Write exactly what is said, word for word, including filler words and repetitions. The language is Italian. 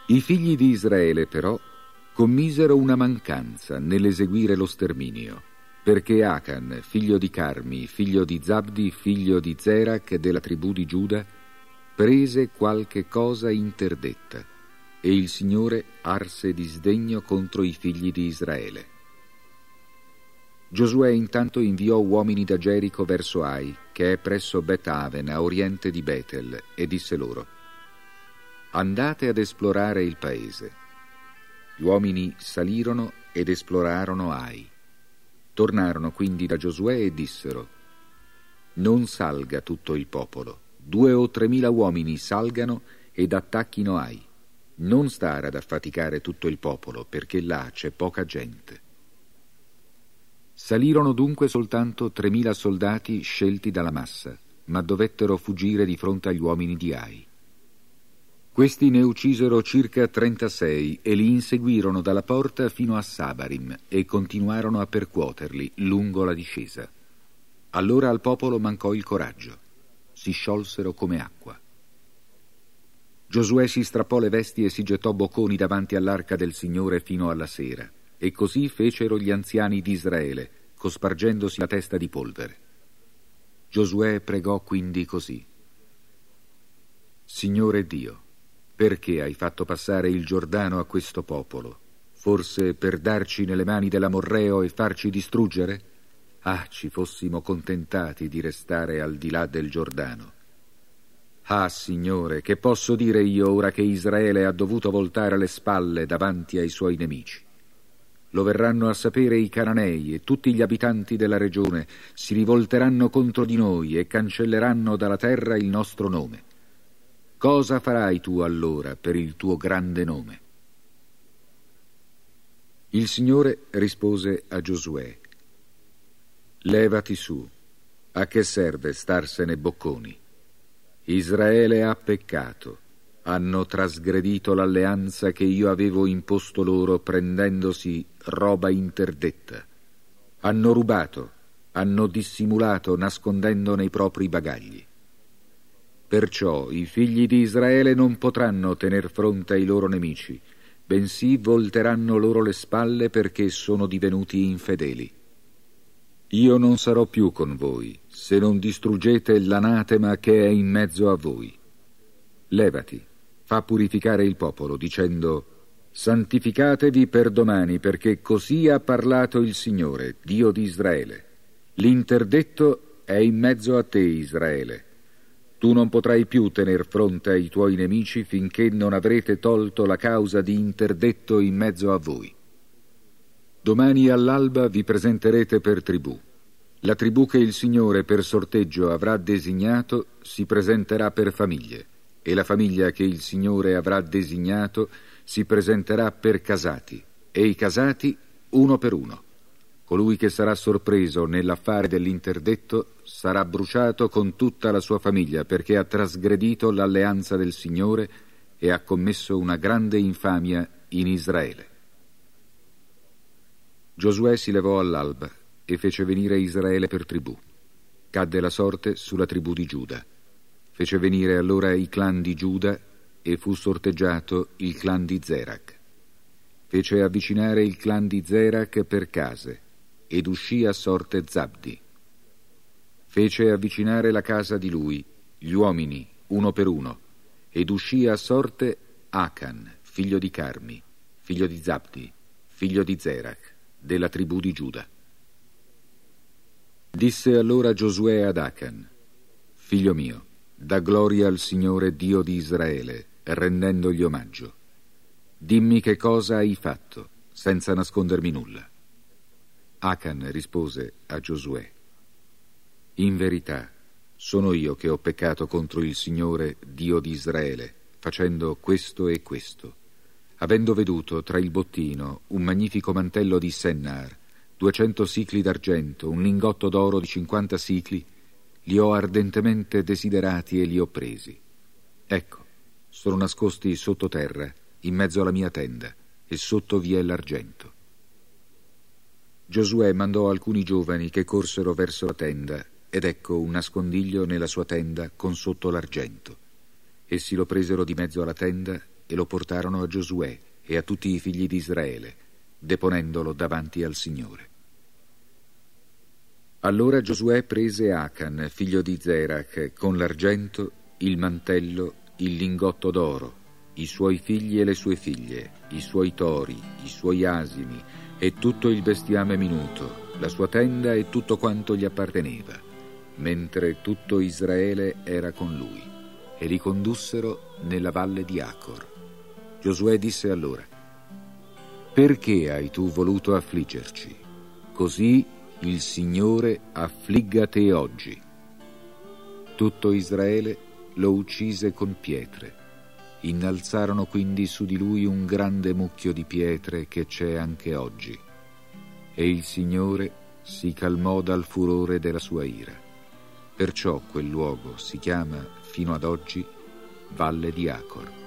I figli di Israele, però, commisero una mancanza nell'eseguire lo sterminio, perché Acan, figlio di Carmi, figlio di Zabdi, figlio di Zerach della tribù di Giuda, prese qualche cosa interdetta, e il Signore arse di sdegno contro i figli di Israele. Giosuè intanto inviò uomini da Gerico verso Ai, che è presso Bet-Aven, a oriente di Betel, e disse loro: andate ad esplorare il paese. Gli uomini salirono ed esplorarono Ai. Tornarono quindi da Giosuè e dissero: non salga tutto il popolo, due o tremila uomini salgano ed attacchino Ai. Non stare ad affaticare tutto il popolo, perché là c'è poca gente. Salirono dunque soltanto tremila soldati scelti dalla massa, ma dovettero fuggire di fronte agli uomini di Ai. Questi ne uccisero circa trentasei e li inseguirono dalla porta fino a Sabarim e continuarono a percuoterli lungo la discesa. Allora al popolo mancò il coraggio, si sciolsero come acqua. Giosuè si strappò le vesti e si gettò bocconi davanti all'arca del Signore fino alla sera, e così fecero gli anziani di Israele, cospargendosi la testa di polvere. Giosuè pregò quindi così: Signore Dio, perché hai fatto passare il Giordano a questo popolo? Forse per darci nelle mani dell'Amorreo e farci distruggere? Ah, ci fossimo contentati di restare al di là del Giordano. Ah, Signore, che posso dire io ora che Israele ha dovuto voltare le spalle davanti ai suoi nemici? Lo verranno a sapere i Cananei e tutti gli abitanti della regione si rivolteranno contro di noi e cancelleranno dalla terra il nostro nome. Cosa farai tu allora per il tuo grande nome? Il Signore rispose a Giosuè: levati su, a che serve starsene bocconi? Israele ha peccato, hanno trasgredito l'alleanza che io avevo imposto loro prendendosi roba interdetta. Hanno rubato, hanno dissimulato nascondendo nei propri bagagli. Perciò i figli di Israele non potranno tener fronte ai loro nemici, bensì volteranno loro le spalle perché sono divenuti infedeli. Io non sarò più con voi, se non distruggete l'anatema che è in mezzo a voi. Levati, fa purificare il popolo, dicendo: santificatevi per domani, perché così ha parlato il Signore, Dio di Israele. L'interdetto è in mezzo a te, Israele. Tu non potrai più tener fronte ai tuoi nemici finché non avrete tolto la causa di interdetto in mezzo a voi. Domani all'alba vi presenterete per tribù. La tribù che il Signore per sorteggio avrà designato si presenterà per famiglie, e la famiglia che il Signore avrà designato si presenterà per casati, e i casati uno per uno. Colui che sarà sorpreso nell'affare dell'interdetto sarà bruciato con tutta la sua famiglia, perché ha trasgredito l'alleanza del Signore e ha commesso una grande infamia in Israele. Giosuè si levò all'alba e fece venire Israele per tribù. Cadde la sorte sulla tribù di Giuda. Fece venire allora i clan di Giuda e fu sorteggiato il clan di Zerach. Fece avvicinare il clan di Zerach per case ed uscì a sorte Zabdi. Fece avvicinare la casa di lui, gli uomini, uno per uno, ed uscì a sorte Acan, figlio di Carmi, figlio di Zabdi, figlio di Zerach, della tribù di Giuda. Disse allora Giosuè ad Acan: figlio mio, dà gloria al Signore Dio di Israele, rendendogli omaggio. Dimmi che cosa hai fatto, senza nascondermi nulla. Acan rispose a Giosuè: in verità sono io che ho peccato contro il Signore Dio di Israele, facendo questo e questo. Avendo veduto tra il bottino un magnifico mantello di Sennar, duecento sicli d'argento, un lingotto d'oro di cinquanta sicli, li ho ardentemente desiderati e li ho presi. Ecco, sono nascosti sottoterra, in mezzo alla mia tenda, e sotto vi è l'argento. Giosuè mandò alcuni giovani che corsero verso la tenda, ed ecco un nascondiglio nella sua tenda con sotto l'argento. Essi lo presero di mezzo alla tenda e lo portarono a Giosuè e a tutti i figli di Israele, deponendolo davanti al Signore. Allora Giosuè prese Acan, figlio di Zerach, con l'argento, il mantello, il lingotto d'oro, i suoi figli e le sue figlie, i suoi tori, i suoi asini e tutto il bestiame minuto, la sua tenda e tutto quanto gli apparteneva, mentre tutto Israele era con lui, e li condussero nella valle di Acor. Giosuè disse allora: «Perché hai tu voluto affliggerci? Così il Signore affligga te oggi». Tutto Israele lo uccise con pietre. Innalzarono quindi su di lui un grande mucchio di pietre che c'è anche oggi. E il Signore si calmò dal furore della sua ira. Perciò quel luogo si chiama fino ad oggi Valle di Acor.